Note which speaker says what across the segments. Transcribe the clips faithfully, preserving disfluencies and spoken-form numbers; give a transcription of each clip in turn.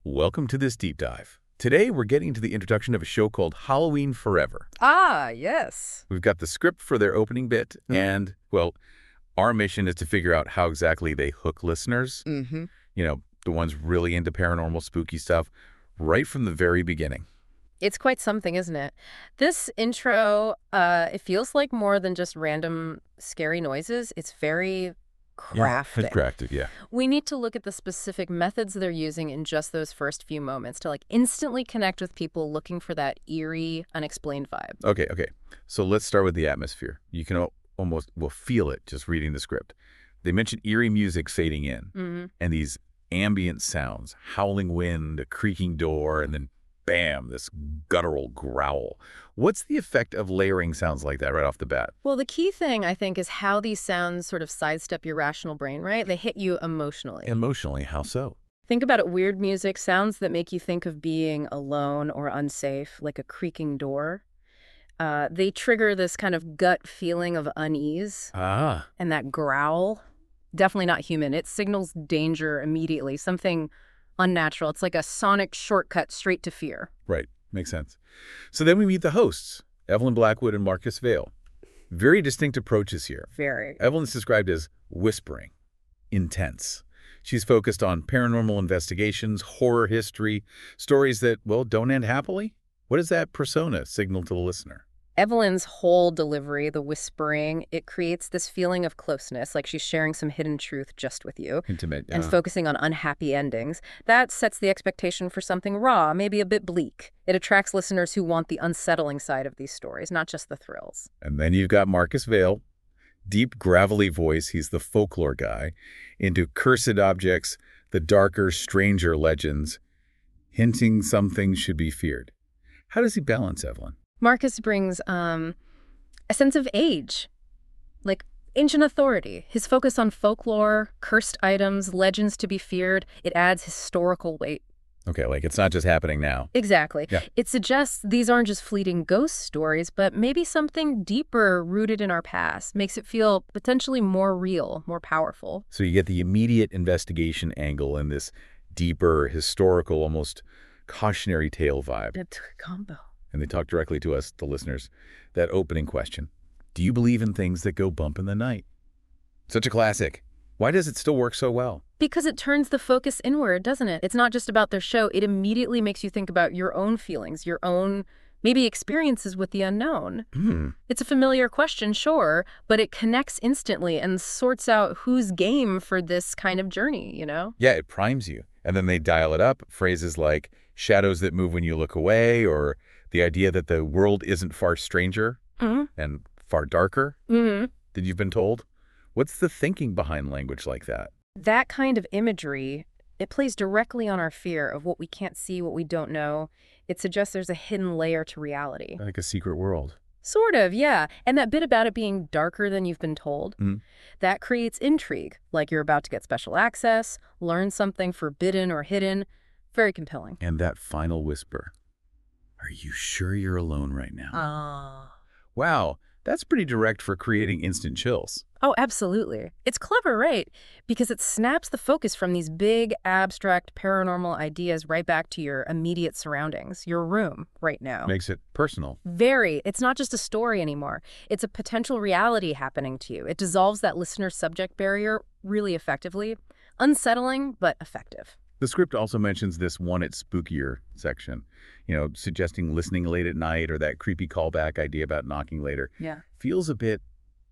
Speaker 1: Welcome to this deep dive. Today, we're getting to the introduction of a show called Halloween Forever.
Speaker 2: Ah, yes.
Speaker 1: We've got the script for their opening bit,
Speaker 2: Mhm.
Speaker 1: and, well, our mission is to figure out how exactly they hook listeners,
Speaker 2: Mm-hmm.
Speaker 1: you know, the ones really into paranormal, spooky stuff, right from the very beginning.
Speaker 2: It's quite something, isn't it? This intro, uh, it feels like more than just random scary noises. It's very crafted.
Speaker 1: Crafted, yeah.
Speaker 2: We need to look at the specific methods they're using in just those first few moments to like instantly connect with people looking for that eerie, unexplained vibe.
Speaker 1: Okay, okay. So let's start with the atmosphere. You can al- almost, well, feel it just reading the script. They mention eerie music fading in,
Speaker 2: Mm-hmm.
Speaker 1: and these ambient sounds, howling wind, a creaking door, and then bam, this guttural growl. What's the effect of layering sounds like that right off the bat?
Speaker 2: Well, the key thing, I think, is how these sounds sort of sidestep your rational brain, right? They hit you emotionally.
Speaker 1: Emotionally, how so?
Speaker 2: Think about it, weird music, sounds that make you think of being alone or unsafe, like a creaking door. Uh, they trigger this kind of gut feeling of unease,
Speaker 1: Ah,
Speaker 2: and that growl, definitely not human. It signals danger immediately, something unnatural. It's like a sonic shortcut straight to fear.
Speaker 1: right. Makes sense. So then we meet the hosts, Evelyn Blackwood and Marcus Vale. Very distinct approaches here.
Speaker 2: Very.
Speaker 1: Evelyn's described as whispering, intense. She's focused on paranormal investigations, horror history, stories that, well, don't end happily. What does that persona signal to the listener?
Speaker 2: Evelyn's whole delivery, the whispering, it creates this feeling of closeness, like she's sharing some hidden truth just with you.
Speaker 1: Intimate.
Speaker 2: And
Speaker 1: uh,
Speaker 2: focusing on unhappy endings, that sets the expectation for something raw, maybe a bit bleak. It attracts listeners who want the unsettling side of these stories, not just the thrills.
Speaker 1: And then you've got Marcus Vale, deep, gravelly voice. He's the folklore guy, into cursed objects, the darker, stranger legends, hinting some things should be feared. How does he balance, Evelyn?
Speaker 2: Marcus brings um, a sense of age, like ancient authority. His focus on folklore, cursed items, legends to be feared, it adds historical weight.
Speaker 1: Okay, like it's not just happening now.
Speaker 2: Exactly.
Speaker 1: Yeah.
Speaker 2: It suggests these aren't just fleeting ghost stories, but maybe something deeper rooted in our past, makes it feel potentially more real, more powerful.
Speaker 1: So you get the immediate investigation angle and this deeper, historical, almost cautionary tale vibe.
Speaker 2: It's a combo.
Speaker 1: And they talk directly to us, the listeners. That opening question, do you believe in things that go bump in the night? Such a classic. Why does it still work so well?
Speaker 2: Because it turns the focus inward, doesn't it? It's not just about their show. It immediately makes you think about your own feelings, your own maybe experiences with the unknown.
Speaker 1: Hmm.
Speaker 2: It's a familiar question, sure, but it connects instantly and sorts out who's game for this kind of journey, you know?
Speaker 1: Yeah, it primes you. And then they dial it up. Phrases like shadows that move when you look away, or the idea that the world isn't far stranger
Speaker 2: Mm-hmm.
Speaker 1: and far darker
Speaker 2: Mm-hmm.
Speaker 1: than you've been told. What's the thinking behind language like that?
Speaker 2: That kind of imagery, it plays directly on our fear of what we can't see, what we don't know. It suggests there's a hidden layer to reality.
Speaker 1: Like a secret world.
Speaker 2: Sort of, yeah. And that bit about it being darker than you've been told,
Speaker 1: Mhm.
Speaker 2: that creates intrigue, like you're about to get special access, learn something forbidden or hidden. Very compelling.
Speaker 1: And that final whisper. Are you sure you're alone right now?
Speaker 2: Ah.
Speaker 1: Wow, that's pretty direct for creating instant chills.
Speaker 2: Oh, absolutely. It's clever, right? Because it snaps the focus from these big, abstract, paranormal ideas right back to your immediate surroundings, your room right now.
Speaker 1: Makes it personal.
Speaker 2: Very. It's not just a story anymore. It's a potential reality happening to you. It dissolves that listener-subject barrier really effectively. Unsettling, but effective.
Speaker 1: The script also mentions this one it's spookier section, you know, suggesting listening late at night or that creepy callback idea about knocking later.
Speaker 2: Yeah.
Speaker 1: Feels a bit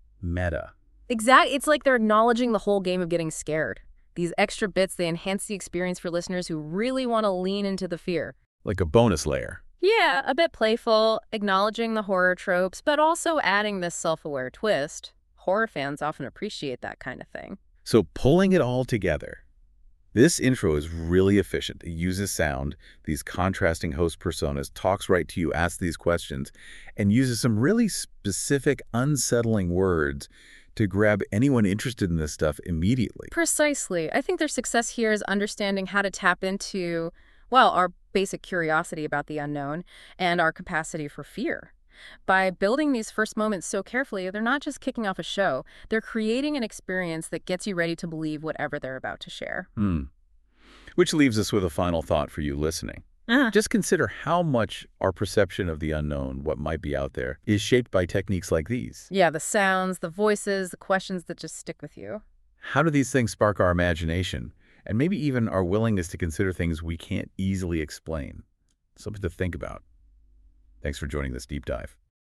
Speaker 1: meta.
Speaker 2: Exactly. It's like they're acknowledging the whole game of getting scared. These extra bits, they enhance the experience for listeners who really want to lean into the fear.
Speaker 1: Like a bonus layer.
Speaker 2: Yeah, a bit playful, acknowledging the horror tropes, but also adding this self-aware twist. Horror fans often appreciate that kind of thing.
Speaker 1: So pulling it all together, this intro is really efficient. It uses sound, these contrasting host personas, talks right to you, asks these questions, and uses some really specific, unsettling words to grab anyone interested in this stuff immediately.
Speaker 2: Precisely. I think their success here is understanding how to tap into, well, our basic curiosity about the unknown and our capacity for fear. By building these first moments so carefully, they're not just kicking off a show, they're creating an experience that gets you ready to believe whatever they're about to share.
Speaker 1: Hmm. Which leaves us with a final thought for you listening.
Speaker 2: Uh,
Speaker 1: Just consider how much our perception of the unknown, what might be out there, is shaped by techniques like these.
Speaker 2: yeah, the sounds, the voices, the questions that just stick with you.
Speaker 1: How do these things spark our imagination, and maybe even our willingness to consider things we can't easily explain? Something to think about. Thanks for joining this deep dive.